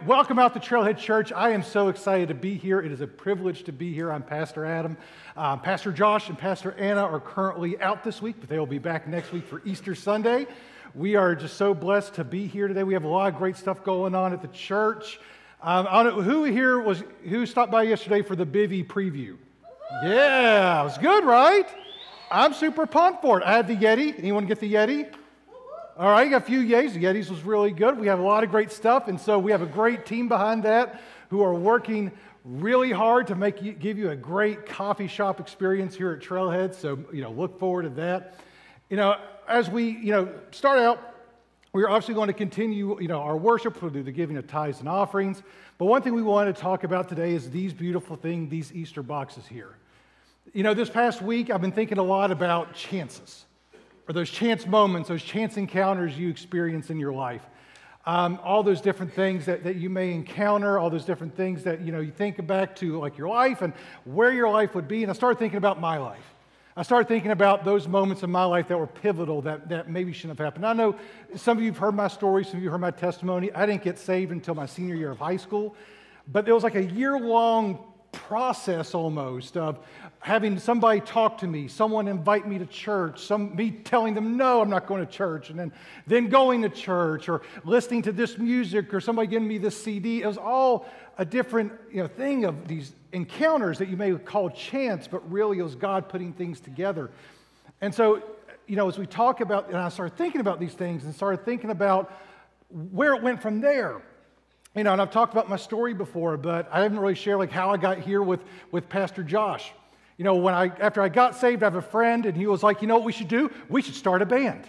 welcome out to Trailhead Church. I am so excited to be here. It is a privilege to be here. I'm Pastor Adam. Pastor Josh and Pastor Anna are currently out this week, but they will be back next week for Easter Sunday. We are just so blessed to be here today. We have a lot of great stuff going on at the church. I don't know, who stopped by yesterday for the Bivy preview? Yeah, it was good, right? I'm super pumped for it. I had the Yeti. Anyone get the Yeti? All right, you got a few Yetis. The Yetis was really good. We have a lot of great stuff, and so we have a great team behind that who are working really hard to give you a great coffee shop experience here at Trailhead. So, look forward to that. As we, start out, we're obviously going to continue, our worship. We'll do the giving of tithes and offerings. But one thing we want to talk about today is these beautiful things, these Easter boxes here. This past week, I've been thinking a lot about chances, or those chance moments, those chance encounters you experience in your life. All those different things that you may encounter, all those different things that, you think back to like your life and where your life would be. And I started thinking about my life. I started thinking about those moments in my life that were pivotal, that maybe shouldn't have happened. I know some of you have heard my story, some of you heard my testimony. I didn't get saved until my senior year of high school, but it was like a year-long process almost of having somebody talk to me, someone invite me to church, me telling them, no, I'm not going to church, and then going to church, or listening to this music, or somebody giving me this CD. It was all a different thing of these encounters that you may call chance, but really it was God putting things together. And so, as we talk about, and I started thinking about these things and started thinking about where it went from there. And I've talked about my story before, but I haven't really shared how I got here with Pastor Josh. After I got saved, I have a friend, and he was like, what we should do? We should start a band.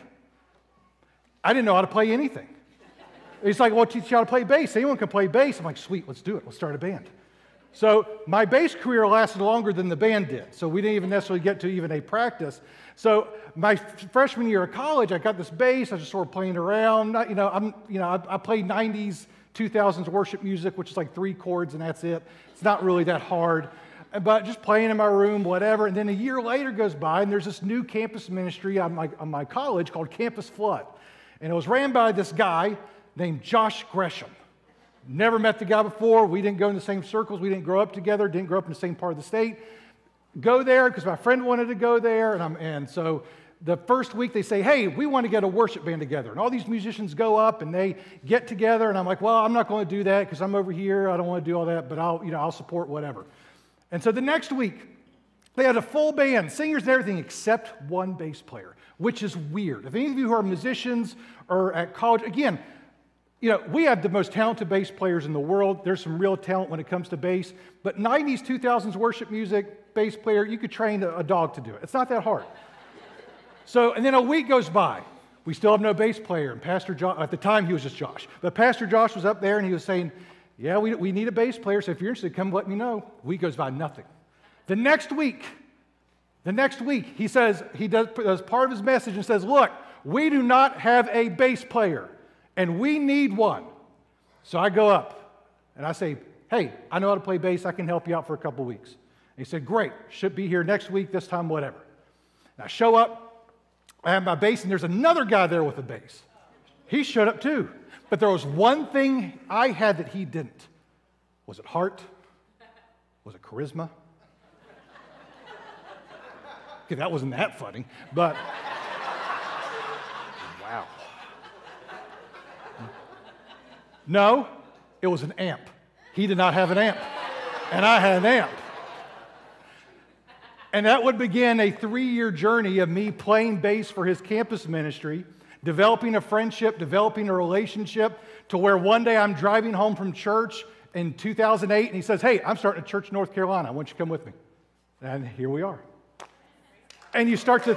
I didn't know how to play anything. He's like, well, I'll teach you how to play bass. Anyone can play bass. I'm like, sweet, let's do it. Let's start a band. So my bass career lasted longer than the band did. So we didn't even necessarily get to even a practice. So my freshman year of college, I got this bass. I just sort of playing around. I played 90s, 2000s worship music, which is like 3 chords and that's it. It's not really that hard. But just playing in my room, whatever. And then a year later goes by, and there's this new campus ministry on my college called Campus Flood. And it was ran by this guy named Josh Gresham. Never met the guy before. We didn't go in the same circles. We didn't grow up together. Didn't grow up in the same part of the state. Go there because my friend wanted to go there. And so the first week they say, hey, we want to get a worship band together. And all these musicians go up and they get together. And I'm like, well, I'm not going to do that because I'm over here. I don't want to do all that, but I'll support whatever. And so the next week, they had a full band, singers and everything, except one bass player, which is weird. If any of you who are musicians or at college, again, we have the most talented bass players in the world. There's some real talent when it comes to bass. But 90s, 2000s worship music, bass player, you could train a dog to do it. It's not that hard. So, and then a week goes by. We still have no bass player. And Pastor Josh, at the time he was just Josh, but Pastor Josh was up there and he was saying, yeah, we need a bass player, so if you're interested, come let me know. Week goes by, nothing. The next week, he says, he does as part of his message and says, look, we do not have a bass player, and we need one. So I go up, and I say, hey, I know how to play bass. I can help you out for a couple weeks. And he said, great, should be here next week, this time, whatever. And I show up, I have my bass, and there's another guy there with a bass. He showed up too. But there was one thing I had that he didn't. Was it heart? Was it charisma? Okay, that wasn't that funny, but wow. No, it was an amp. He did not have an amp, and I had an amp. And that would begin a 3-year journey of me playing bass for his campus ministry, developing a friendship, developing a relationship, to where one day I'm driving home from church in 2008, and he says, hey, I'm starting a church in North Carolina. I want you to come with me. And here we are. And you start to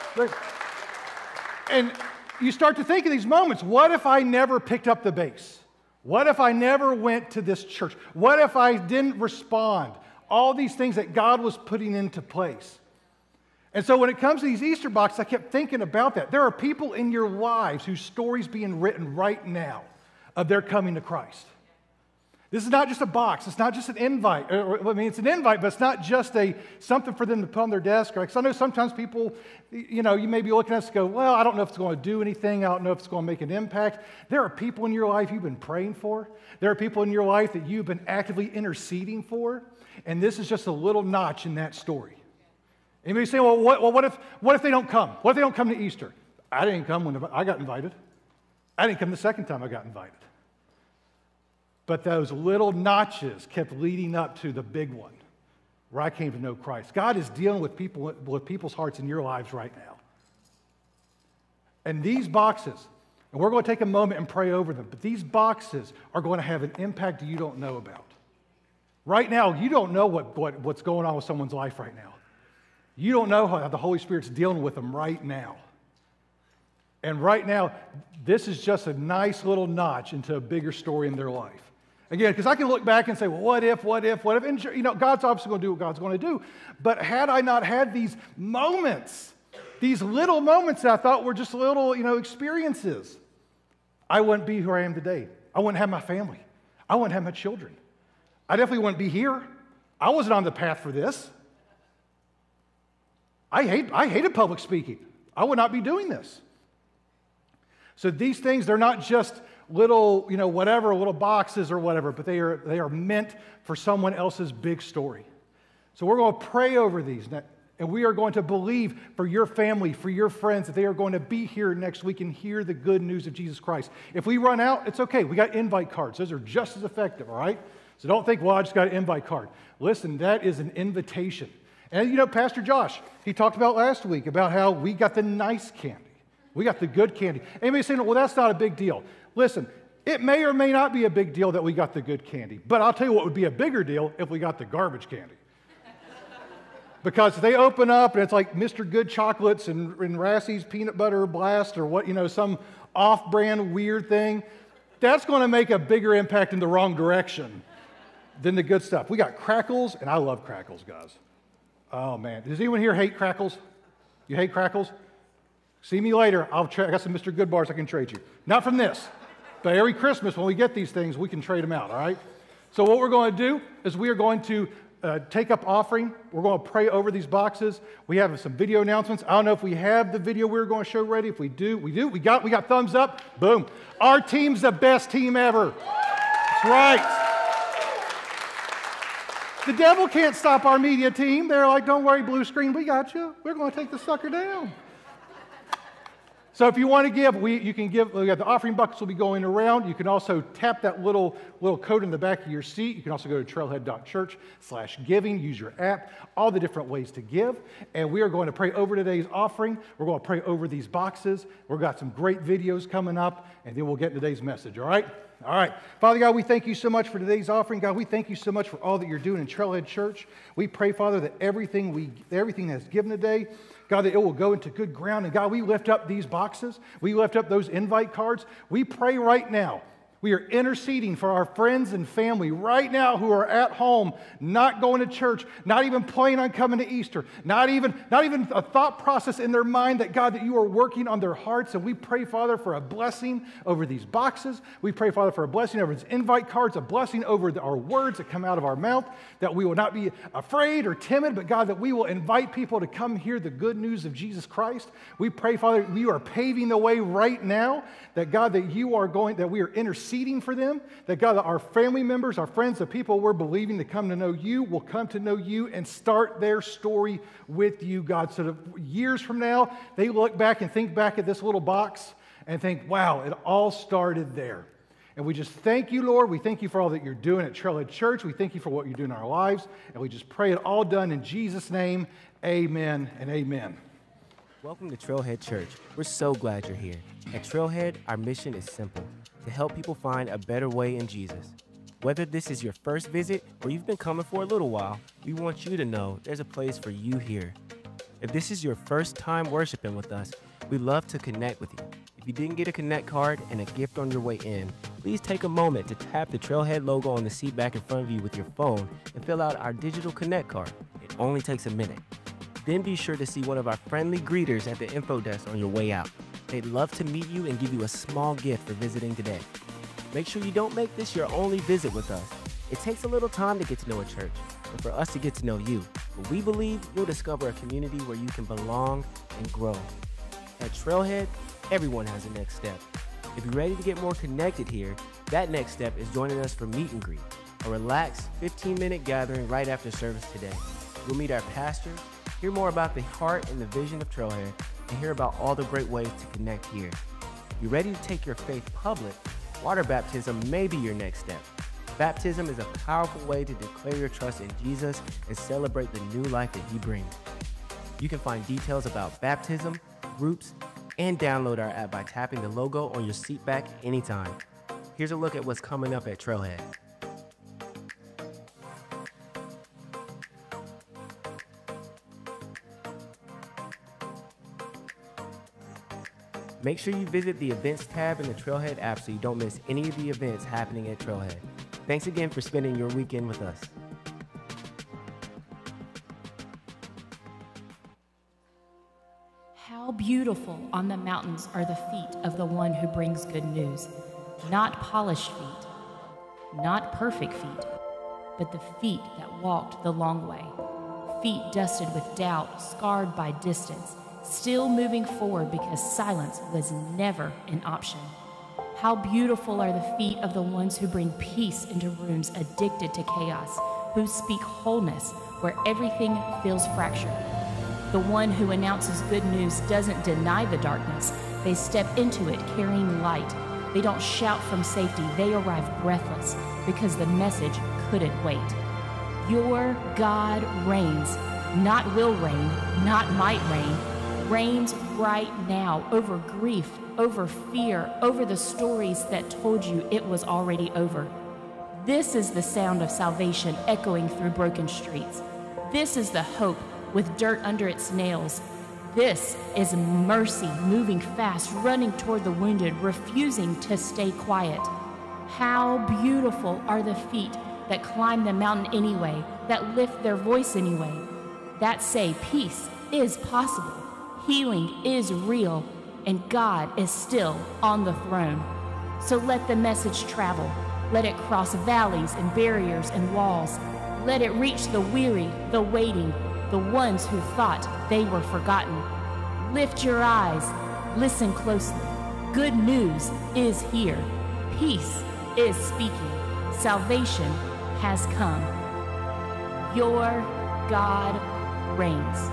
think of these moments. What if I never picked up the bass? What if I never went to this church? What if I didn't respond? All these things that God was putting into place. And so when it comes to these Easter boxes, I kept thinking about that. There are people in your lives whose stories being written right now of their coming to Christ. This is not just a box. It's not just an invite. I mean, it's an invite, but it's not just something for them to put on their desk. Because I know sometimes people, you may be looking at us and go, well, I don't know if it's going to do anything. I don't know if it's going to make an impact. There are people in your life you've been praying for. There are people in your life that you've been actively interceding for. And this is just a little notch in that story. Anybody say, well, what if they don't come? What if they don't come to Easter? I didn't come when I got invited. I didn't come the second time I got invited. But those little notches kept leading up to the big one, where I came to know Christ. God is dealing with people's hearts in your lives right now. And these boxes, and we're going to take a moment and pray over them, but these boxes are going to have an impact you don't know about. Right now, you don't know what's going on with someone's life right now. You don't know how the Holy Spirit's dealing with them right now. And right now, this is just a nice little notch into a bigger story in their life. Again, because I can look back and say, well, what if? And God's obviously going to do what God's going to do. But had I not had these moments, these little moments that I thought were just little, experiences, I wouldn't be who I am today. I wouldn't have my family. I wouldn't have my children. I definitely wouldn't be here. I wasn't on the path for this. I hated public speaking. I would not be doing this. So these things, they're not just little, little boxes or whatever, but they are meant for someone else's big story. So we're going to pray over these, and we are going to believe for your family, for your friends, that they are going to be here next week and hear the good news of Jesus Christ. If we run out, it's okay. We got invite cards. Those are just as effective, all right? So don't think, well, I just got an invite card. Listen, that is an invitation. And Pastor Josh, he talked about last week about how we got the nice candy. We got the good candy. Anybody saying, well, that's not a big deal. Listen, it may or may not be a big deal that we got the good candy, but I'll tell you what would be a bigger deal if we got the garbage candy. Because if they open up and it's like Mr. Good chocolates and Rassie's peanut butter blast or some off-brand weird thing, that's going to make a bigger impact in the wrong direction than the good stuff. We got crackles, and I love crackles, guys. Oh, man. Does anyone here hate crackles? You hate crackles? See me later. I got some Mr. Good bars I can trade you. Not from this, but every Christmas when we get these things, we can trade them out, all right? So what we're going to do is we are going to take up offering. We're going to pray over these boxes. We have some video announcements. I don't know if we have the video we're going to show ready. If we do. We got thumbs up. Boom. Our team's the best team ever. That's right. The devil can't stop our media team. They're like, don't worry, blue screen, we got you. We're going to take the sucker down. So if you want to give, you can give. The offering buckets will be going around. You can also tap that little code in the back of your seat. You can also go to trailhead.church/giving. Use your app. All the different ways to give. And we are going to pray over today's offering. We're going to pray over these boxes. We've got some great videos coming up, and then we'll get into today's message. All right? All right. Father God, we thank you so much for today's offering. God, we thank you so much for all that you're doing in Trailhead Church. We pray, Father, that everything that's given today, God, that it will go into good ground. And God, we lift up these boxes. We lift up those invite cards. We pray right now. We are interceding for our friends and family right now who are at home, not going to church, not even planning on coming to Easter, not even a thought process in their mind that, God, that you are working on their hearts. And we pray, Father, for a blessing over these boxes. We pray, Father, for a blessing over these invite cards, a blessing over our words that come out of our mouth, that we will not be afraid or timid, but, God, that we will invite people to come hear the good news of Jesus Christ. We pray, Father, you are paving the way right now, that, God, that we are interceding for them, that God, that our family members, our friends, the people we're believing to come to know you will come to know you and start their story with you, God, so that years from now, they look back and think back at this little box and think, wow, it all started there. And we just thank you, Lord. We thank you for all that you're doing at Trailhead Church. We thank you for what you're doing in our lives. And we just pray it all done in Jesus' name. Amen and amen. Welcome to Trailhead Church. We're so glad you're here. At Trailhead, our mission is simple: to help people find a better way in Jesus. Whether this is your first visit or you've been coming for a little while, we want you to know there's a place for you here. If this is your first time worshiping with us, we'd love to connect with you. If you didn't get a Connect card and a gift on your way in, please take a moment to tap the Trailhead logo on the seat back in front of you with your phone and fill out our digital Connect card. It only takes a minute. Then be sure to see one of our friendly greeters at the info desk on your way out. They'd love to meet you and give you a small gift for visiting today. Make sure you don't make this your only visit with us. It takes a little time to get to know a church, and for us to get to know you. But we believe you'll discover a community where you can belong and grow. At Trailhead, everyone has a next step. If you're ready to get more connected here, that next step is joining us for Meet and Greet, a relaxed 15-minute gathering right after service today. We'll meet our pastors, hear more about the heart and the vision of Trailhead, and hear about all the great ways to connect here. If you're ready to take your faith public, water baptism may be your next step. Baptism is a powerful way to declare your trust in Jesus and celebrate the new life that he brings. You can find details about baptism, groups, and download our app by tapping the logo on your seat back anytime. Here's a look at what's coming up at Trailhead. Make sure you visit the Events tab in the Trailhead app so you don't miss any of the events happening at Trailhead. Thanks again for spending your weekend with us. How beautiful on the mountains are the feet of the one who brings good news. Not polished feet, not perfect feet, but the feet that walked the long way. Feet dusted with doubt, scarred by distance, still moving forward because silence was never an option. How beautiful are the feet of the ones who bring peace into rooms addicted to chaos, who speak wholeness where everything feels fractured. The one who announces good news doesn't deny the darkness. They step into it carrying light. They don't shout from safety. They arrive breathless because the message couldn't wait. Your God reigns, not will reign, not might reign, reigns right now over grief, over fear, over the stories that told you it was already over. This is the sound of salvation echoing through broken streets. This is the hope with dirt under its nails. This is mercy moving fast, running toward the wounded, refusing to stay quiet. How beautiful are the feet that climb the mountain anyway, that lift their voice anyway, that say peace is possible, healing is real, and God is still on the throne. So let the message travel. Let it cross valleys and barriers and walls. Let it reach the weary, the waiting, the ones who thought they were forgotten. Lift your eyes, listen closely. Good news is here. Peace is speaking. Salvation has come. Your God reigns.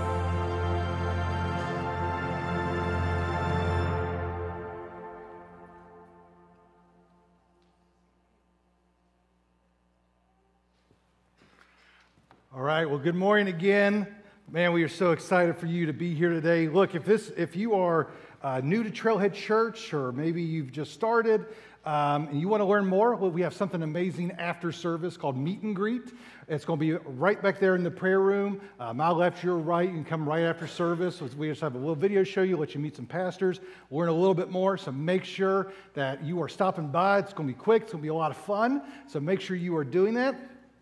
All right, well, good morning again. Man, we are so excited for you to be here today. Look, if you are new to Trailhead Church, or maybe you've just started and you want to learn more, well, we have something amazing after service called Meet and Greet. It's going to be right back there in the prayer room. My left, your right. You can come right after service. We just have a little video show you, let you meet some pastors, learn a little bit more. So make sure that you are stopping by. It's going to be quick. It's going to be a lot of fun. So make sure you are doing that.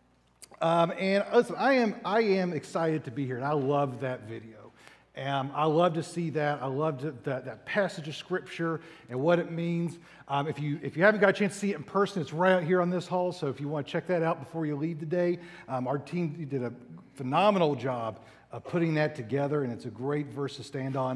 And listen, I am excited to be here, and I love that video. I love to see that. I love that passage of Scripture and what it means. If you haven't got a chance to see it in person, it's right out here on this hall, so if you want to check that out before you leave today, our team did a phenomenal job of putting that together, and it's a great verse to stand on.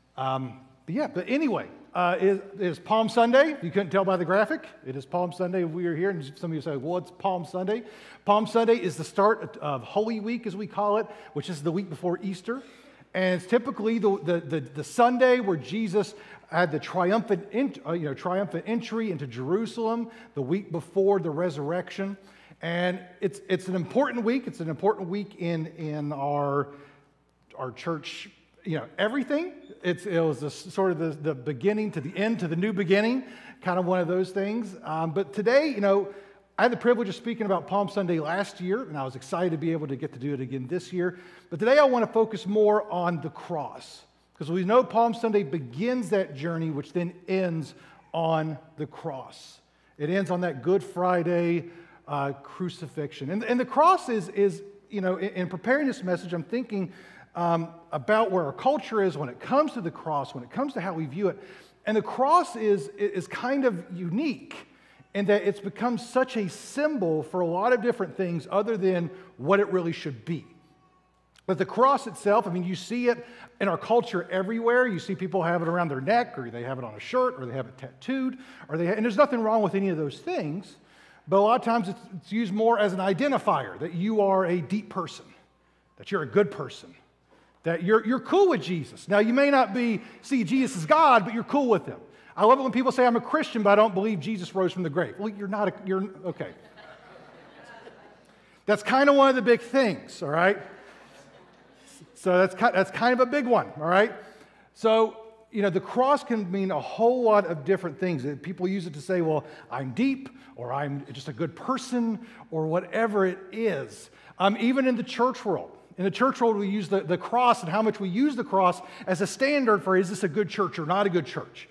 But anyway, it is Palm Sunday. You couldn't tell by the graphic. It is Palm Sunday. We are here, and some of you say, well, it's Palm Sunday. Palm Sunday is the start of Holy Week, as we call it, which is the week before Easter. And it's typically the Sunday where Jesus had the triumphant entry into Jerusalem the week before the resurrection. And it's an important week. It's an important week in our church, everything. It was sort of the beginning to the end to the new beginning, kind of one of those things. But today, I had the privilege of speaking about Palm Sunday last year, and I was excited to be able to get to do it again this year. But today I want to focus more on the cross, because we know Palm Sunday begins that journey, which then ends on the cross. It ends on that Good Friday crucifixion. And the cross is in preparing this message, I'm thinking about where our culture is when it comes to the cross, when it comes to how we view it. And the cross is kind of unique and that it's become such a symbol for a lot of different things other than what it really should be. But the cross itself, I mean, you see it in our culture everywhere. You see people have it around their neck, or they have it on a shirt, or they have it tattooed, and there's nothing wrong with any of those things. But a lot of times it's used more as an identifier, that you are a deep person, that you're a good person, that you're cool with Jesus. Now, you may not see Jesus as God, but you're cool with him. I love it when people say, I'm a Christian, but I don't believe Jesus rose from the grave. Well, you're okay. That's kind of one of the big things, all right? So that's kind of a big one, all right? So, the cross can mean a whole lot of different things. People use it to say, well, I'm deep, or I'm just a good person, or whatever it is. Even in the church world. In the church world, we use the cross and how much we use the cross as a standard for, is this a good church or not a good church?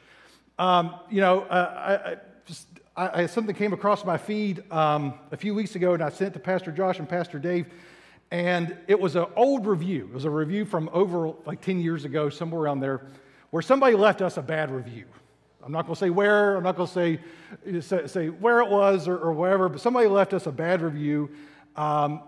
Something came across my feed a few weeks ago, and I sent it to Pastor Josh and Pastor Dave, and it was an old review. It was a review from over like 10 years ago, somewhere around there, where somebody left us a bad review. I'm not going to say where, I'm not going to say where it was or wherever, but somebody left us a bad review. And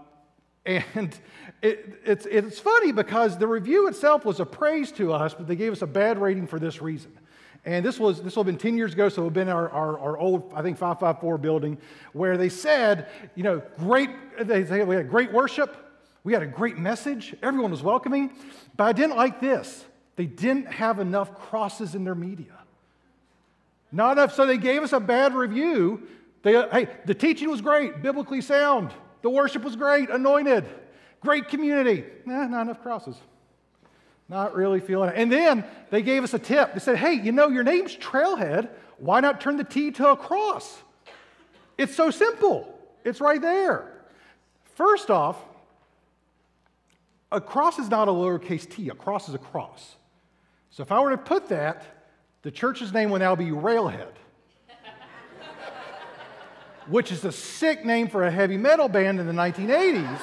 it's funny because the review itself was a praise to us, but they gave us a bad rating for this reason. And this will have been 10 years ago, so it would have been our old, I think, 554 building, where they said, we had great worship, we had a great message, everyone was welcoming, but I didn't like this. They didn't have enough crosses in their media. Not enough, so they gave us a bad review. The teaching was great, biblically sound. The worship was great, anointed, great community. Not enough crosses. Not really feeling it. And then they gave us a tip. They said, hey, your name's Trailhead. Why not turn the T to a cross? It's so simple. It's right there. First off, a cross is not a lowercase t. A cross is a cross. So if I were to put that, the church's name would now be Railhead, which is a sick name for a heavy metal band in the 1980s,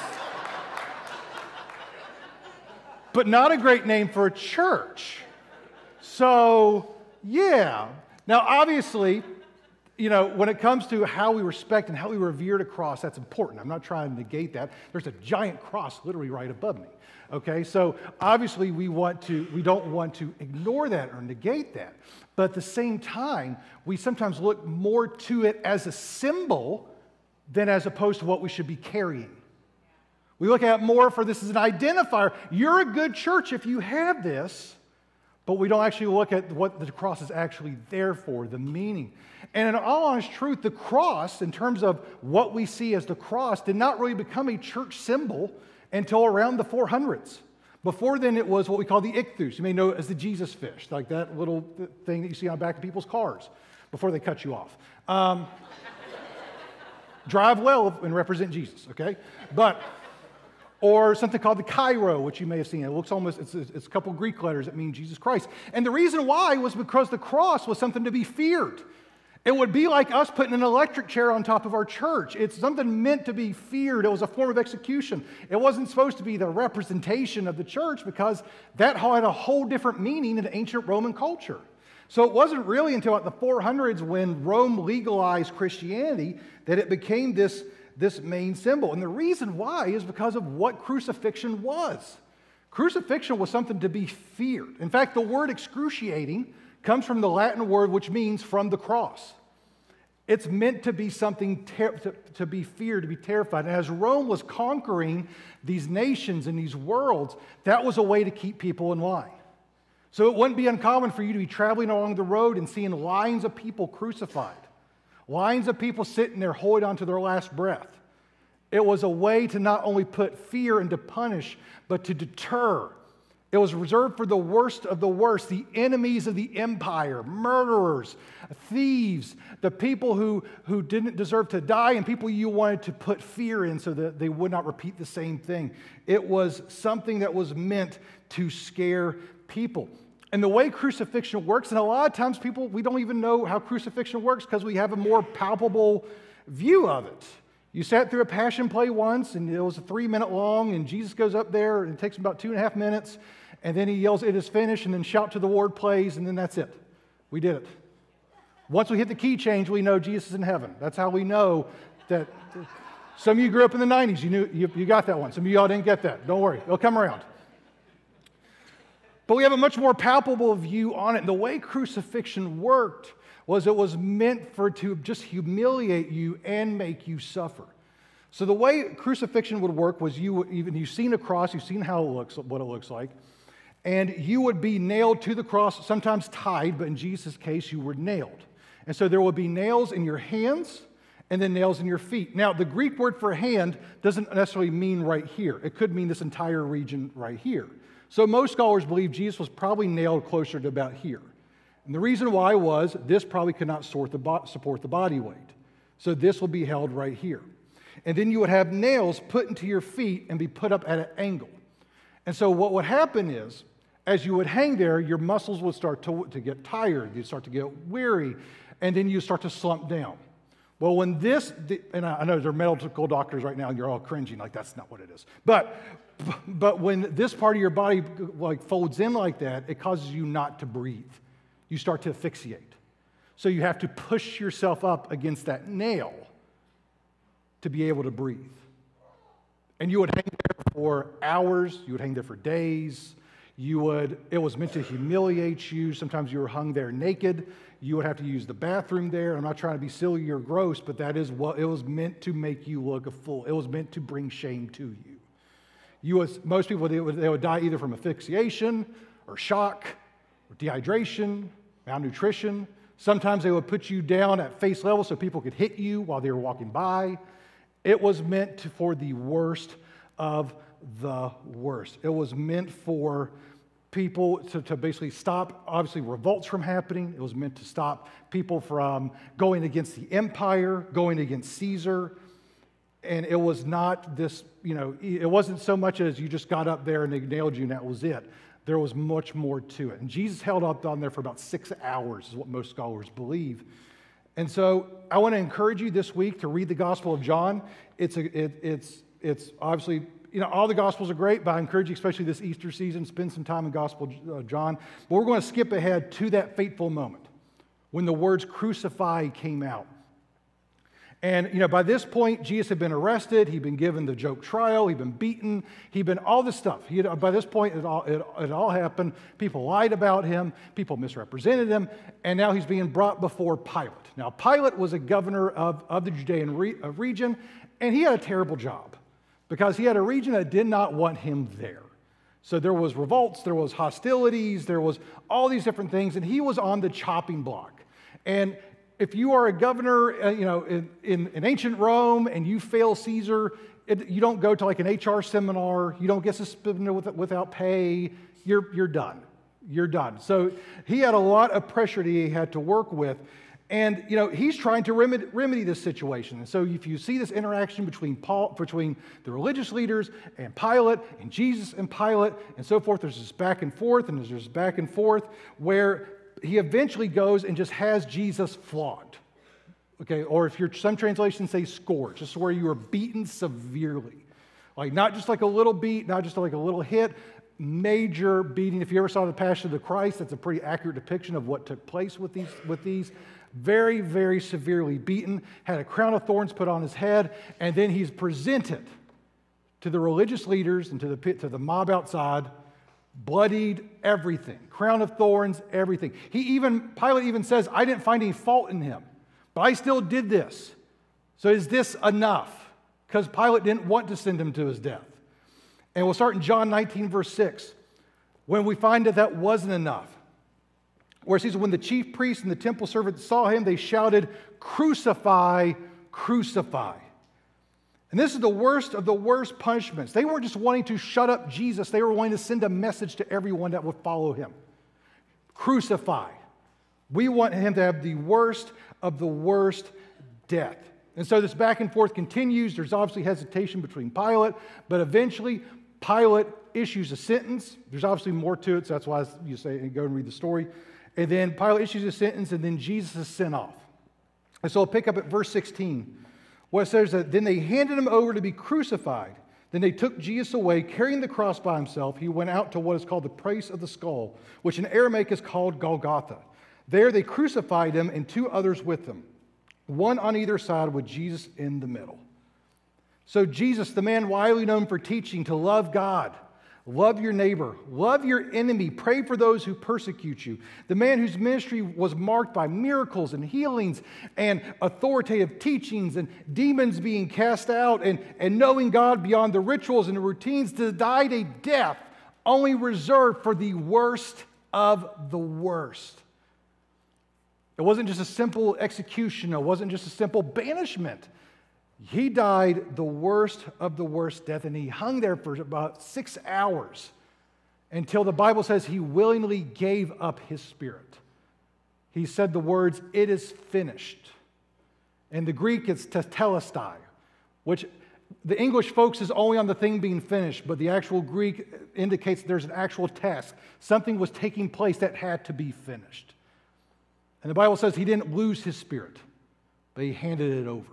but not a great name for a church. So, yeah. Now, obviously, when it comes to how we respect and how we revere the cross, that's important. I'm not trying to negate that. There's a giant cross literally right above me. Okay, so obviously we don't want to ignore that or negate that. But at the same time, we sometimes look more to it as a symbol than as opposed to what we should be carrying. We look at it more for this as an identifier. You're a good church if you have this, but we don't actually look at what the cross is actually there for, the meaning. And in all honest truth, the cross, in terms of what we see as the cross, did not really become a church symbol until around the 400s. Before then, it was what we call the ichthus. You may know it as the Jesus fish, like that little thing that you see on the back of people's cars before they cut you off. Drive well and represent Jesus, okay? Or something called the Cairo, which you may have seen. It looks almost, it's a couple Greek letters that mean Jesus Christ. And the reason why was because the cross was something to be feared. It would be like us putting an electric chair on top of our church. It's something meant to be feared. It was a form of execution. It wasn't supposed to be the representation of the church because that had a whole different meaning in ancient Roman culture. So it wasn't really until the 400s when Rome legalized Christianity that it became this main symbol. And the reason why is because of what crucifixion was. Crucifixion was something to be feared. In fact, the word excruciating comes from the Latin word which means from the cross. It's meant to be something to be feared, to be terrified. And as Rome was conquering these nations and these worlds, that was a way to keep people in line. So it wouldn't be uncommon for you to be traveling along the road and seeing lines of people crucified. Lines of people sitting there holding on to their last breath. It was a way to not only put fear and to punish, but to deter. It was reserved for the worst of the worst, the enemies of the empire, murderers, thieves, the people who didn't deserve to die, and people you wanted to put fear in so that they would not repeat the same thing. It was something that was meant to scare people. And the way crucifixion works, and a lot of times we don't even know how crucifixion works because we have a more palpable view of it. You sat through a Passion play once, and it was 3-minute long, and Jesus goes up there, and it takes him about 2.5 minutes, and then he yells, "It is finished," and then "Shout to the Lord" plays, and then that's it. We did it. Once we hit the key change, we know Jesus is in heaven. That's how we know that. Some of you grew up in the 90s. You got that one. Some of y'all didn't get that. Don't worry. It'll come around. But we have a much more palpable view on it. And the way crucifixion worked was it was meant to just humiliate you and make you suffer. So the way crucifixion would work was you've seen a cross, you've seen what it looks like, and you would be nailed to the cross, sometimes tied, but in Jesus' case, you were nailed. And so there would be nails in your hands and then nails in your feet. Now, the Greek word for hand doesn't necessarily mean right here. It could mean this entire region right here. So most scholars believe Jesus was probably nailed closer to about here. And the reason why was this probably could not support the body weight. So this will be held right here. And then you would have nails put into your feet and be put up at an angle. And so what would happen is, as you would hang there, your muscles would start to get tired. You'd start to get weary. And then you start to slump down. Well, when and I know there are medical doctors right now, and you're all cringing, like that's not what it is. But when this part of your body like folds in like that, it causes you not to breathe. You start to asphyxiate. So you have to push yourself up against that nail to be able to breathe. And you would hang there for hours. You would hang there for days. It was meant to humiliate you. Sometimes you were hung there naked. You would have to use the bathroom there. I'm not trying to be silly or gross, but that is what it was meant to make you look a fool. It was meant to bring shame to you. Most people, they would die either from asphyxiation or shock or dehydration, malnutrition. Sometimes they would put you down at face level so people could hit you while they were walking by. It was meant for the worst of the worst. It was meant for people to basically stop, obviously, revolts from happening. It was meant to stop people from going against the empire, going against Caesar. And it was not this, it wasn't so much as you just got up there and they nailed you and that was it. There was much more to it. And Jesus held up on there for about 6 hours, is what most scholars believe. And so I want to encourage you this week to read the Gospel of John. It's obviously, all the Gospels are great, but I encourage you, especially this Easter season, spend some time in Gospel of John. But we're going to skip ahead to that fateful moment when the words crucify came out. And, by this point, Jesus had been arrested. He'd been given the joke trial. He'd been beaten. He'd been all this stuff. By this point, it all happened. People lied about him. People misrepresented him. And now he's being brought before Pilate. Now, Pilate was a governor of the Judean region, and he had a terrible job because he had a region that did not want him there. So there was revolts, there was hostilities, there was all these different things, and he was on the chopping block. And if you are a governor, in ancient Rome and you fail Caesar, you don't go to like an HR seminar. You don't get suspended without pay. You're done. You're done. So he had a lot of pressure that he had to work with. And, he's trying to remedy this situation. And so if you see this interaction between the religious leaders and Pilate and Jesus and Pilate and so forth, there's this back and forth and there's this back and forth where he eventually goes and just has Jesus flogged, okay? Or some translations say scourged, just where you were beaten severely. Like not just like a little beat, not just like a little hit, major beating. If you ever saw The Passion of the Christ, that's a pretty accurate depiction of what took place with these. Very, very severely beaten, had a crown of thorns put on his head, and then he's presented to the religious leaders and to the mob outside, bloodied, everything. Crown of thorns, everything. Pilate even says, I didn't find any fault in him, but I still did this. So is this enough? Because Pilate didn't want to send him to his death. And we'll start in John 19, verse 6, when we find that wasn't enough. Where it says, when the chief priests and the temple servants saw him, they shouted, crucify, crucify. And this is the worst of the worst punishments. They weren't just wanting to shut up Jesus. They were wanting to send a message to everyone that would follow him. Crucify. We want him to have the worst of the worst death. And so this back and forth continues. There's obviously hesitation between Pilate, but eventually Pilate issues a sentence. There's obviously more to it, so that's why you say, go and read the story. And then Pilate issues a sentence, and then Jesus is sent off. And so I'll pick up at verse 16. What it says that then they handed him over to be crucified. Then they took Jesus away, carrying the cross by himself. He went out to what is called the place of the skull, which in Aramaic is called Golgotha. There they crucified him and 2 others with him, one on either side with Jesus in the middle. So Jesus, the man widely known for teaching to love God, love your neighbor, love your enemy, pray for those who persecute you. The man whose ministry was marked by miracles and healings and authoritative teachings and demons being cast out and knowing God beyond the rituals and the routines, died a death only reserved for the worst of the worst. It wasn't just a simple execution. It wasn't just a simple banishment. He died the worst of the worst death, and he hung there for about 6 hours until the Bible says he willingly gave up his spirit. He said the words, "It is finished." In the Greek, it's tetelestai, which the English focuses only on the thing being finished, but the actual Greek indicates there's an actual task. Something was taking place that had to be finished. And the Bible says he didn't lose his spirit, but he handed it over.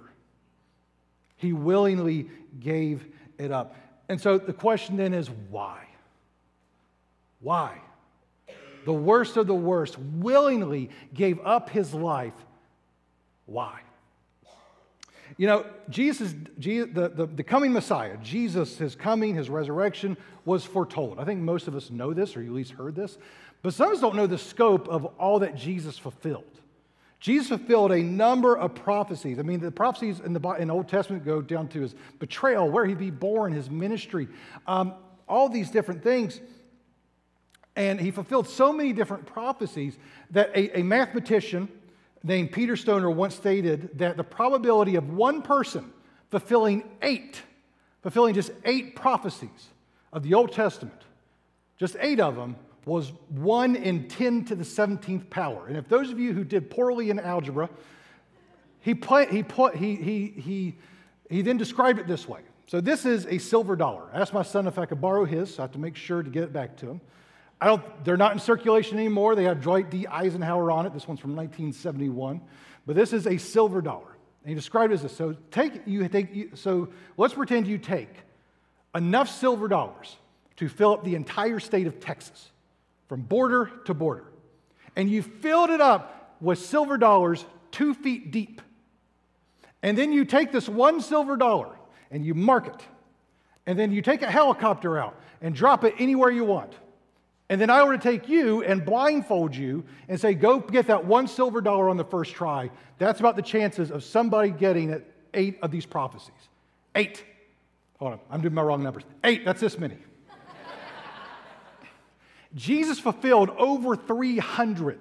He willingly gave it up. And so the question then is why? Why? The worst of the worst willingly gave up his life. Why? You know, the coming Messiah, Jesus, his coming, his resurrection was foretold. I think most of us know this, or you at least heard this, but some of us don't know the scope of all that Jesus fulfilled. Jesus fulfilled a number of prophecies. I mean, the prophecies in the Old Testament go down to his betrayal, where he'd be born, his ministry, all these different things. And he fulfilled so many different prophecies that a mathematician named Peter Stoner once stated that the probability of one person fulfilling just 8 prophecies of the Old Testament, just 8 of them, was 1 in 10 to the 17th power. And if those of you who did poorly in algebra, he then described it this way. So this is a silver dollar. I asked my son if I could borrow his, so I have to make sure to get it back to him. They're not in circulation anymore. They have Dwight D. Eisenhower on it. This one's from 1971. But this is a silver dollar. And he described it as this. So let's pretend you take enough silver dollars to fill up the entire state of Texas, from border to border. And you filled it up with silver dollars 2 feet deep. And then you take this one silver dollar and you mark it. And then you take a helicopter out and drop it anywhere you want. And then I were to take you and blindfold you and say, go get that one silver dollar on the first try. That's about the chances of somebody getting 8 of these prophecies. 8. Hold on, I'm doing my wrong numbers. 8, that's this many. Jesus fulfilled over 300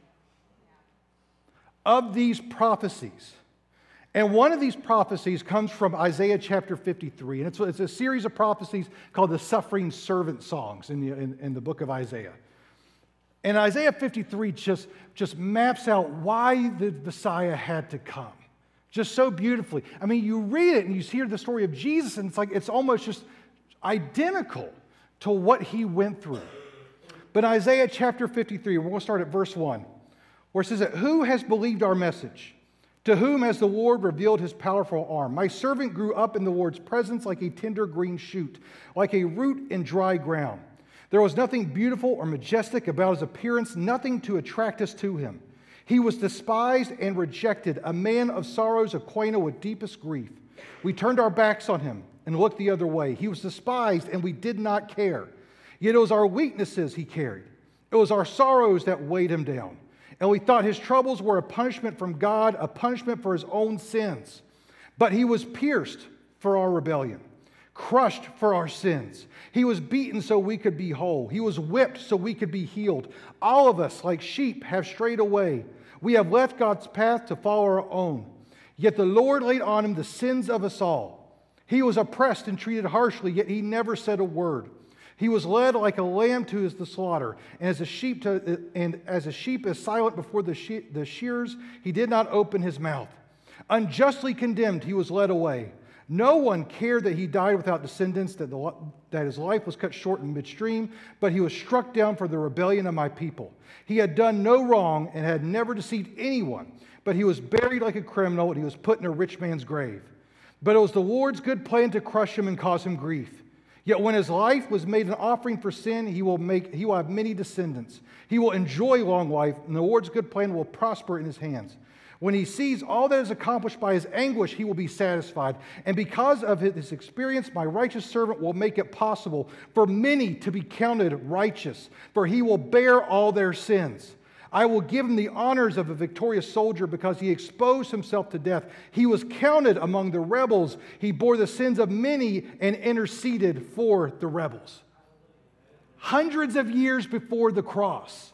of these prophecies. And one of these prophecies comes from Isaiah chapter 53. And it's a series of prophecies called the Suffering Servant Songs in the book of Isaiah. And Isaiah 53 just maps out why the Messiah had to come. Just so beautifully. I mean, you read it and you hear the story of Jesus, and it's almost just identical to what he went through. But Isaiah chapter 53, we're going to start at verse 1, where it says that, "Who has believed our message? To whom has the Lord revealed his powerful arm? My servant grew up in the Lord's presence like a tender green shoot, like a root in dry ground. There was nothing beautiful or majestic about his appearance, nothing to attract us to him. He was despised and rejected, a man of sorrows, acquainted with deepest grief. We turned our backs on him and looked the other way. He was despised and we did not care. Yet it was our weaknesses he carried. It was our sorrows that weighed him down. And we thought his troubles were a punishment from God, a punishment for his own sins. But he was pierced for our rebellion, crushed for our sins. He was beaten so we could be whole. He was whipped so we could be healed. All of us, like sheep, have strayed away. We have left God's path to follow our own. Yet the Lord laid on him the sins of us all. He was oppressed and treated harshly, yet he never said a word. He was led like a lamb to the slaughter, and as a sheep is silent before the shearers, he did not open his mouth. Unjustly condemned, he was led away. No one cared that he died without descendants, that his life was cut short in midstream, but he was struck down for the rebellion of my people. He had done no wrong and had never deceived anyone, but he was buried like a criminal, and he was put in a rich man's grave. But it was the Lord's good plan to crush him and cause him grief. Yet when his life was made an offering for sin, he will have many descendants. He will enjoy long life, and the Lord's good plan will prosper in his hands. When he sees all that is accomplished by his anguish, he will be satisfied. And because of his experience, my righteous servant will make it possible for many to be counted righteous, for he will bear all their sins. I will give him the honors of a victorious soldier because he exposed himself to death. He was counted among the rebels. He bore the sins of many and interceded for the rebels. Hundreds of years before the cross,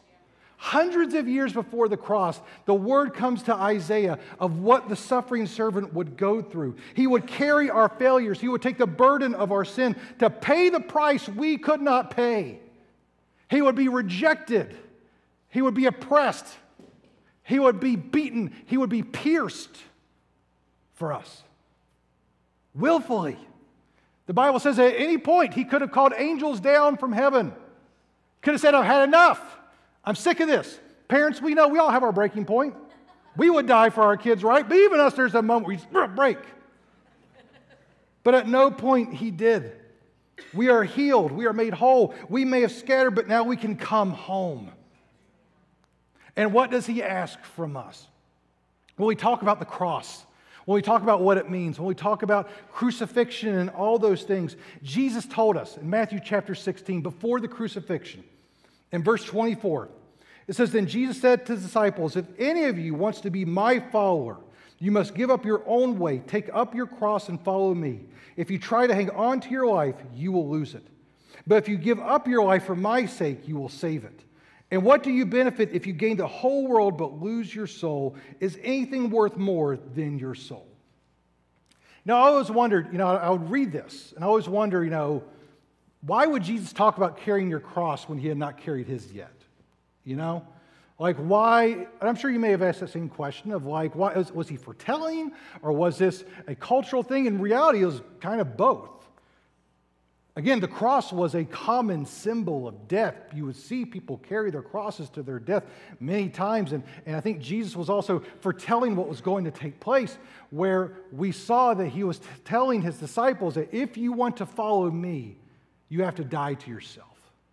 the word comes to Isaiah of what the suffering servant would go through. He would carry our failures. He would take the burden of our sin to pay the price we could not pay. He would be rejected. He would be oppressed. He would be beaten. He would be pierced for us. Willfully. The Bible says at any point he could have called angels down from heaven. Could have said, I've had enough. I'm sick of this. Parents, we know we all have our breaking point. We would die for our kids, right? But even us, there's a moment where we break. But at no point he did. We are healed. We are made whole. We may have scattered, but now we can come home. And what does he ask from us? When we talk about the cross, when we talk about what it means, when we talk about crucifixion and all those things, Jesus told us in Matthew chapter 16, before the crucifixion, in verse 24, it says, Then Jesus said to his disciples, If any of you wants to be my follower, you must give up your own way, take up your cross and follow me. If you try to hang on to your life, you will lose it. But if you give up your life for my sake, you will save it. And what do you benefit if you gain the whole world but lose your soul? Is anything worth more than your soul? Now, I always wondered, I would read this, and I always wonder, why would Jesus talk about carrying your cross when he had not carried his yet? Like why, and I'm sure you may have asked that same question of like, why, was he foretelling, or was this a cultural thing? In reality, it was kind of both. Again, the cross was a common symbol of death. You would see people carry their crosses to their death many times. And I think Jesus was also foretelling what was going to take place, where we saw that he was telling his disciples that if you want to follow me, you have to die to yourself.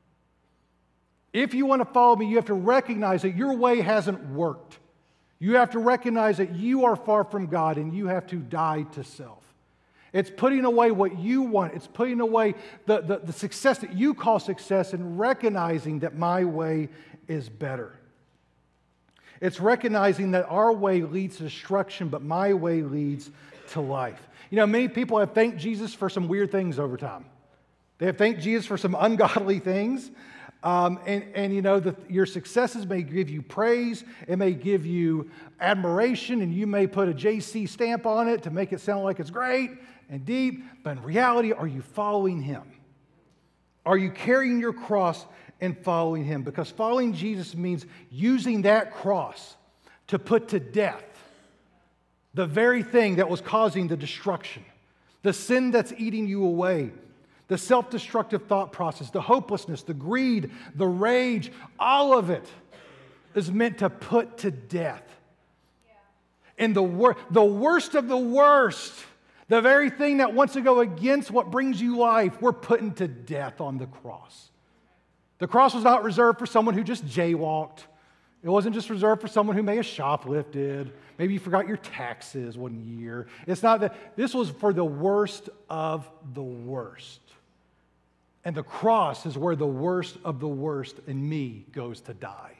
If you want to follow me, you have to recognize that your way hasn't worked. You have to recognize that you are far from God and you have to die to self. It's putting away what you want. It's putting away the success that you call success and recognizing that my way is better. It's recognizing that our way leads to destruction, but my way leads to life. Many people have thanked Jesus for some weird things over time. They have thanked Jesus for some ungodly things. Your successes may give you praise, it may give you admiration, and you may put a JC stamp on it to make it sound like it's great and deep, but in reality, are you following him? Are you carrying your cross and following him? Because following Jesus means using that cross to put to death the very thing that was causing the destruction, the sin that's eating you away, the self-destructive thought process, the hopelessness, the greed, the rage, all of it is meant to put to death. And the worst of the worst, the very thing that wants to go against what brings you life, we're putting to death on the cross. The cross was not reserved for someone who just jaywalked. It wasn't just reserved for someone who may have shoplifted. Maybe you forgot your taxes one year. It's not that. This was for the worst of the worst. And the cross is where the worst of the worst in me goes to die.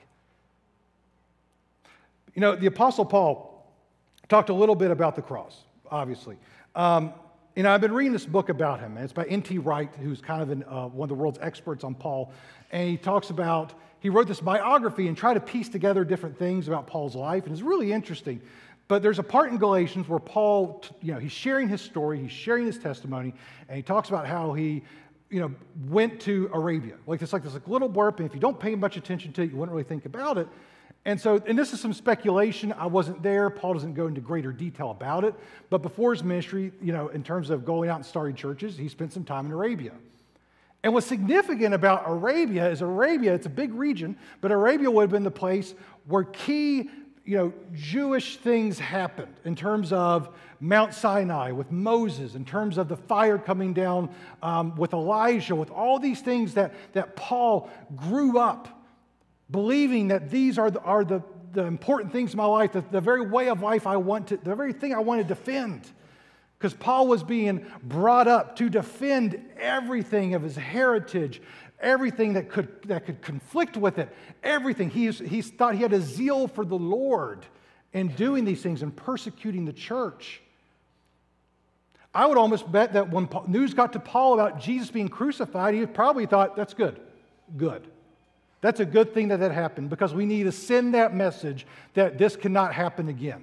The Apostle Paul talked a little bit about the cross, obviously. I've been reading this book about him, and it's by N.T. Wright, who's kind of one of the world's experts on Paul. And he wrote this biography and tried to piece together different things about Paul's life, and it's really interesting. But there's a part in Galatians where Paul, he's sharing his story, he's sharing his testimony, and he talks about how he went to Arabia. It's like this little blurb, and if you don't pay much attention to it, you wouldn't really think about it. And this is some speculation. I wasn't there. Paul doesn't go into greater detail about it. But before his ministry, in terms of going out and starting churches, he spent some time in Arabia. And what's significant about Arabia is it's a big region, but Arabia would have been the place where key, Jewish things happened in terms of Mount Sinai with Moses, in terms of the fire coming down with Elijah, with all these things that Paul grew up believing that these are the important things in my life, the very way of life the very thing I want to defend. Because Paul was being brought up to defend everything of his heritage, everything that could conflict with it, everything. He thought he had a zeal for the Lord in doing these things and persecuting the church. I would almost bet that when news got to Paul about Jesus being crucified, he probably thought, that's good. Good. That's a good thing that happened, because we need to send that message that this cannot happen again.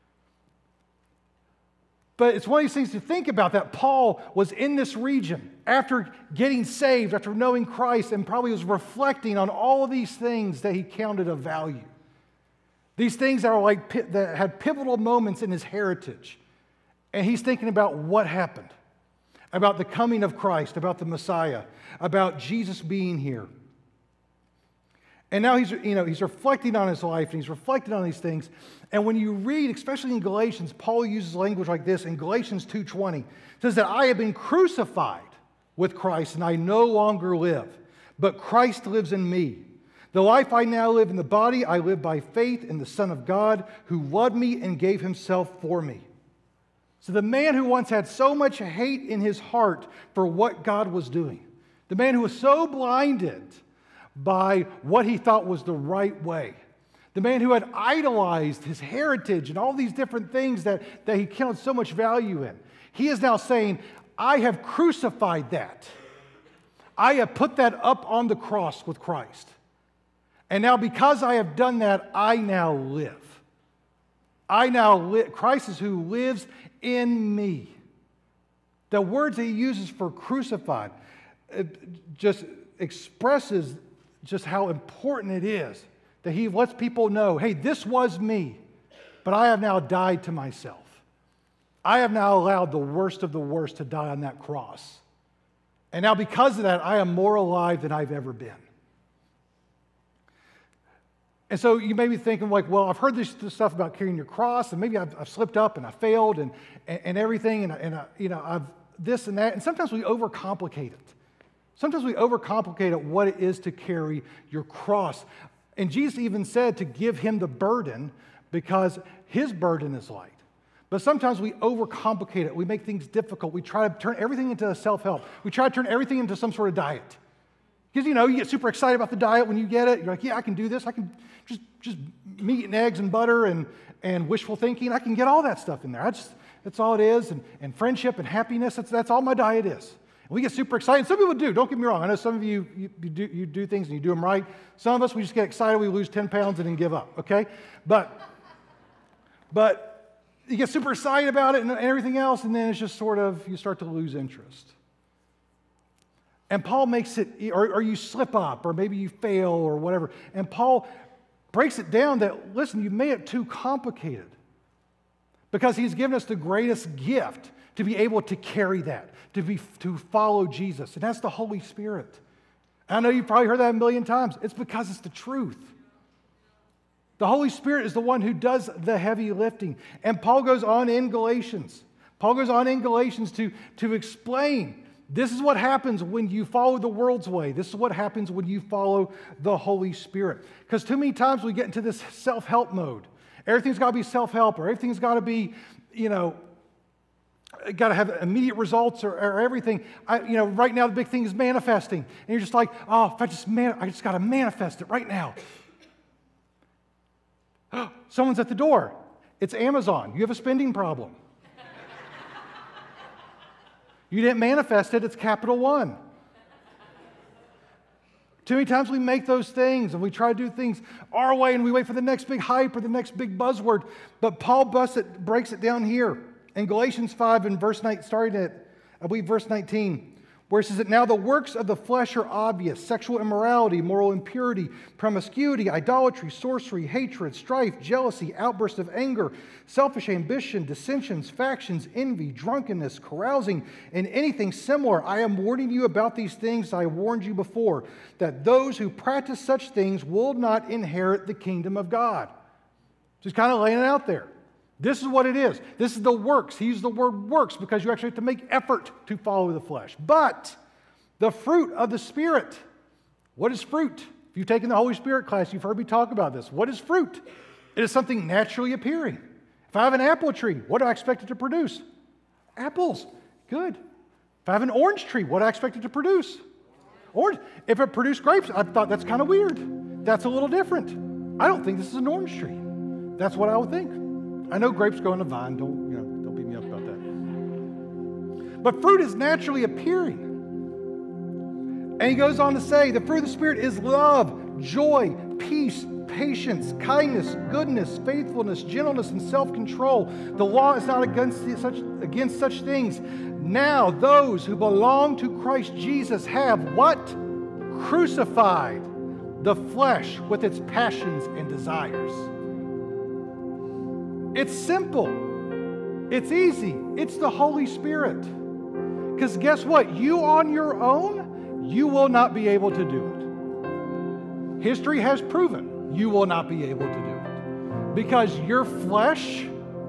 But it's one of these things to think about, that Paul was in this region after getting saved, after knowing Christ, and probably was reflecting on all of these things that he counted of value. These things that had pivotal moments in his heritage. And he's thinking about what happened, about the coming of Christ, about the Messiah, about Jesus being here. And now he's reflecting on his life, and he's reflecting on these things. And when you read, especially in Galatians, Paul uses language like this in Galatians 2:20. It says that I have been crucified with Christ, and I no longer live, but Christ lives in me. The life I now live in the body, I live by faith in the Son of God, who loved me and gave himself for me. So the man who once had so much hate in his heart for what God was doing, the man who was so blinded by what he thought was the right way, the man who had idolized his heritage and all these different things that he counted so much value in, he is now saying, I have crucified that. I have put that up on the cross with Christ. And now because I have done that, I now live. Christ is who lives in me. The words that he uses for crucified just expresses just how important it is that he lets people know, hey, this was me, but I have now died to myself. I have now allowed the worst of the worst to die on that cross. And now because of that, I am more alive than I've ever been. And so you may be thinking like, well, I've heard this stuff about carrying your cross, and maybe I've slipped up and I failed and everything, and I've this and that. And sometimes we overcomplicate it. Sometimes we overcomplicate it, what it is to carry your cross. And Jesus even said to give him the burden because his burden is light. But sometimes we overcomplicate it. We make things difficult. We try to turn everything into self-help. We try to turn everything into some sort of diet. Because, you get super excited about the diet when you get it. You're like, yeah, I can do this. I can just meat and eggs and butter and wishful thinking. I can get all that stuff in there. That's all it is. And friendship and happiness, that's all my diet is. And we get super excited. Some people do. Don't get me wrong. I know some of you do things and you do them right. Some of us, we just get excited. We lose 10 pounds and then give up, okay? But you get super excited about it and everything else, and then it's just sort of, you start to lose interest. And Paul makes it, or you slip up, or maybe you fail, or whatever. And Paul breaks it down that, listen, you made it too complicated. Because he's given us the greatest gift to be able to carry that, to follow Jesus. And that's the Holy Spirit. I know you've probably heard that a million times. It's because it's the truth. The Holy Spirit is the one who does the heavy lifting. And Paul goes on in Galatians. To explain, this is what happens when you follow the world's way. This is what happens when you follow the Holy Spirit. Because too many times we get into this self-help mode. Everything's got to be self-help, or everything's got to be, got to have immediate results or everything. Right now the big thing is manifesting. And you're just like, oh, I just got to manifest it right now. Someone's at the door. It's Amazon. You have a spending problem. You didn't manifest it. It's Capital One. Too many times we make those things and we try to do things our way and we wait for the next big hype or the next big buzzword. But Paul breaks it down here in Galatians 5 and starting at, I believe, verse 19, where it says that now the works of the flesh are obvious: sexual immorality, moral impurity, promiscuity, idolatry, sorcery, hatred, strife, jealousy, outbursts of anger, selfish ambition, dissensions, factions, envy, drunkenness, carousing, and anything similar. I am warning you about these things I warned you before, that those who practice such things will not inherit the kingdom of God. Just kind of laying it out there. This is what it is. This is the works. He used the word works because you actually have to make effort to follow the flesh. But the fruit of the Spirit. What is fruit? If you've taken the Holy Spirit class, you've heard me talk about this. What is fruit? It is something naturally appearing. If I have an apple tree, what do I expect it to produce? Apples. Good. If I have an orange tree, what do I expect it to produce? Orange. If it produced grapes, I thought that's kind of weird. That's a little different. I don't think this is an orange tree. That's what I would think. I know grapes grow on a vine. Don't beat me up about that. But fruit is naturally appearing. And he goes on to say, the fruit of the Spirit is love, joy, peace, patience, kindness, goodness, faithfulness, gentleness, and self-control. The law is not against such things. Now those who belong to Christ Jesus have what? Crucified the flesh with its passions and desires. It's simple. It's easy. It's the Holy Spirit. Because guess what? You on your own, you will not be able to do it. History has proven you will not be able to do it. Because your flesh,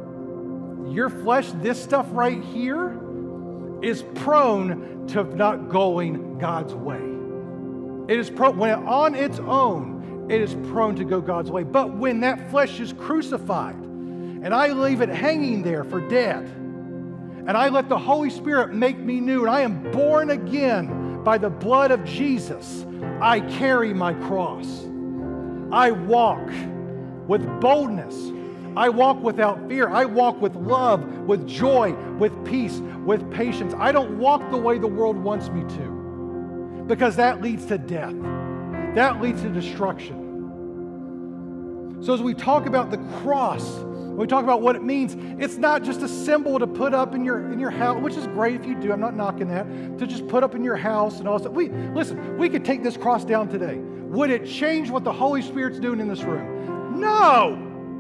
this stuff right here, is prone to not going God's way. It is when on its own, it is prone to go God's way. But when that flesh is crucified, and I leave it hanging there for dead, and I let the Holy Spirit make me new, and I am born again by the blood of Jesus, I carry my cross. I walk with boldness. I walk without fear. I walk with love, with joy, with peace, with patience. I don't walk the way the world wants me to, because that leads to death. That leads to destruction. So as we talk about the cross, when we talk about what it means, it's not just a symbol to put up in your house, which is great if you do. I'm not knocking that. To just put up in your house and all that. Listen, we could take this cross down today. Would it change what the Holy Spirit's doing in this room? No!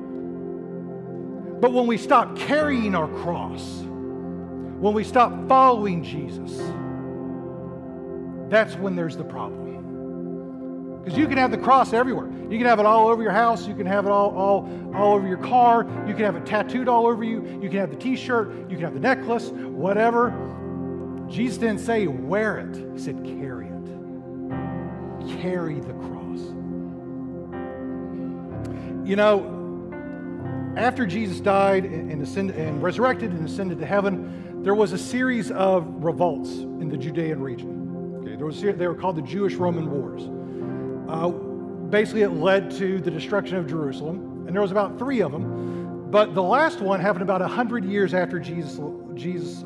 But when we stop carrying our cross, when we stop following Jesus, that's when there's the problem. Because you can have the cross everywhere. You can have it all over your house. You can have it all over your car. You can have it tattooed all over you. You can have the t-shirt. You can have the necklace, whatever. Jesus didn't say wear it. He said carry it. Carry the cross. You know, after Jesus died and resurrected and ascended to heaven, there was a series of revolts in the Judean region. Okay, they were called the Jewish-Roman Wars. Basically, it led to the destruction of Jerusalem, and there was about 3 of them. But the last one happened about 100 years after Jesus was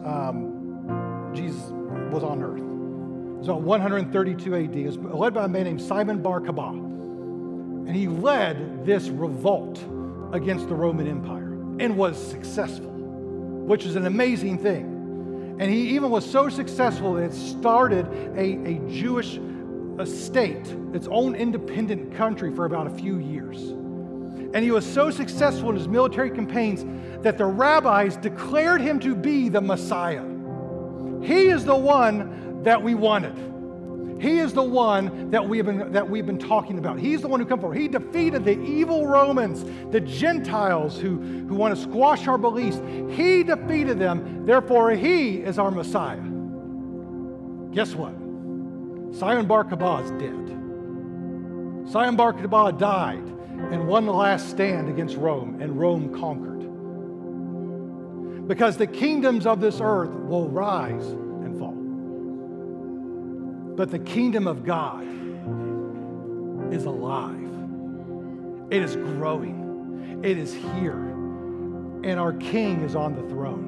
on earth. It was about 132 AD. It was led by a man named Simon Bar Kokhba, and he led this revolt against the Roman Empire and was successful, which is an amazing thing. And he even was so successful that it started a Jewish state, its own independent country for about a few years. And he was so successful in his military campaigns that the rabbis declared him to be the Messiah. He is the one that we wanted. He is the one that we've been talking about. He's the one who come forward. He defeated the evil Romans, the Gentiles who want to squash our beliefs. He defeated them. Therefore, he is our Messiah. Guess what? Simon Bar Kokhba is dead. Simon Bar Kokhba died and won the last stand against Rome, and Rome conquered. Because the kingdoms of this earth will rise and fall. But the kingdom of God is alive. It is growing. It is here. And our King is on the throne.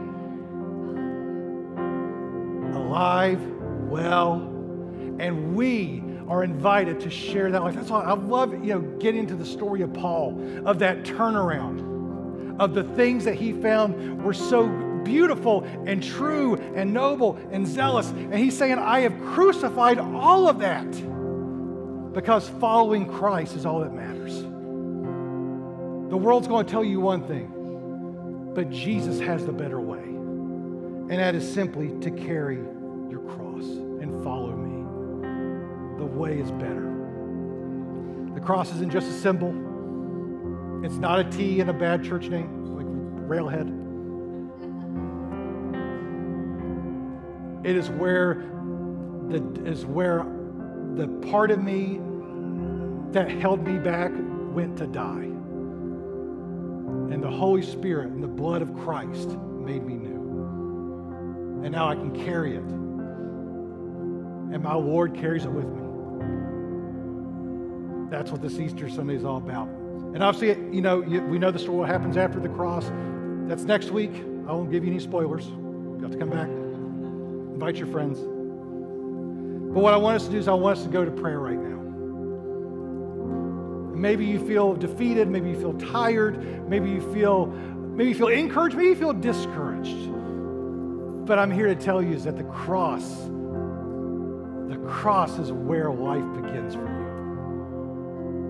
Alive, well, and we are invited to share that life. That's why I love, getting into the story of Paul, of that turnaround, of the things that he found were so beautiful and true and noble and zealous. And he's saying, I have crucified all of that because following Christ is all that matters. The world's going to tell you one thing, but Jesus has the better way. And that is simply to carry your cross and follow me. The way is better. The cross isn't just a symbol. It's not a T in a bad church name, like Railhead. It is where the part of me that held me back went to die. And the Holy Spirit and the blood of Christ made me new. And now I can carry it. And my Lord carries it with me. That's what this Easter Sunday is all about. And obviously, we know the story, what happens after the cross. That's next week. I won't give you any spoilers. You have to come back. Invite your friends. But what I want us to do is I want us to go to prayer right now. Maybe you feel defeated. Maybe you feel tired. Maybe you feel encouraged. Maybe you feel discouraged. But I'm here to tell you is that the cross is where life begins for you.